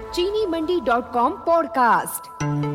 चीनी मंडी.com podcast.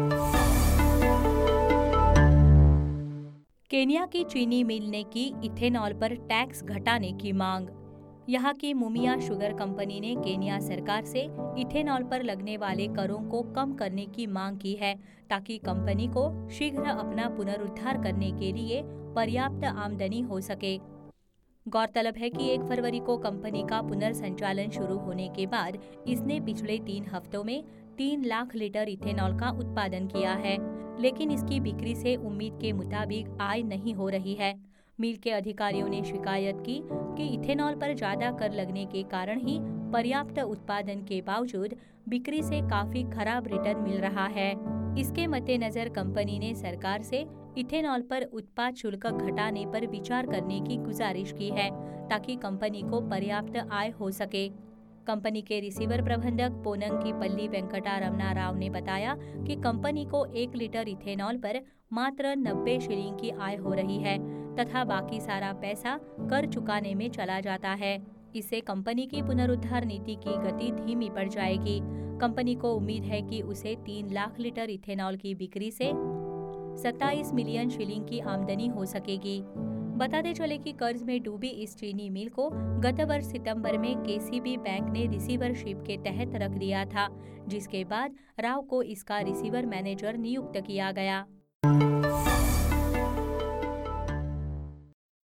Kenya की चीनी मिल ने की इथेनॉल पर टैक्स घटाने की मांग। यहाँ की मुमिया शुगर कंपनी ने केन्या सरकार से इथेनॉल पर लगने वाले करों को कम करने की मांग की है, ताकि कंपनी को शीघ्र अपना पुनरुद्धार करने के लिए पर्याप्त आमदनी हो सके। गौरतलब है कि 1 फरवरी को कंपनी का पुनर्संचालन शुरू होने के बाद इसने पिछले 3 हफ्तों में 3 लाख लीटर इथेनॉल का उत्पादन किया है, लेकिन इसकी बिक्री से उम्मीद के मुताबिक आय नहीं हो रही है। मिल के अधिकारियों ने शिकायत की कि इथेनॉल पर ज्यादा कर लगने के कारण ही पर्याप्त उत्पादन के बावजूद बिक्री से काफी खराब रिटर्न मिल रहा है। इसके मद्देनजर कंपनी ने सरकार से इथेनॉल पर उत्पाद शुल्क घटाने पर विचार करने की गुजारिश की है, ताकि कंपनी को पर्याप्त आय हो सके। कंपनी के रिसीवर प्रबंधक पोनंगकीपल्ली वेंकटरमण राव ने बताया कि कंपनी को 1 लीटर इथेनॉल पर मात्र 90 शिलिंग की आय हो रही है तथा बाकी सारा पैसा कर चुकाने में चला जाता है। इससे कंपनी की पुनरुद्धार नीति की गति धीमी पड़ जाएगी। कंपनी को उम्मीद है कि उसे 3 लाख लीटर इथेनॉल की बिक्री से 27 मिलियन शिलिंग की आमदनी हो सकेगी। बताते चले कि कर्ज में डूबी इस चीनी मिल को गत वर्ष सितंबर में केसीबी बैंक ने रिसीवरशिप के तहत रख दिया था, जिसके बाद राव को इसका रिसीवर मैनेजर नियुक्त किया गया।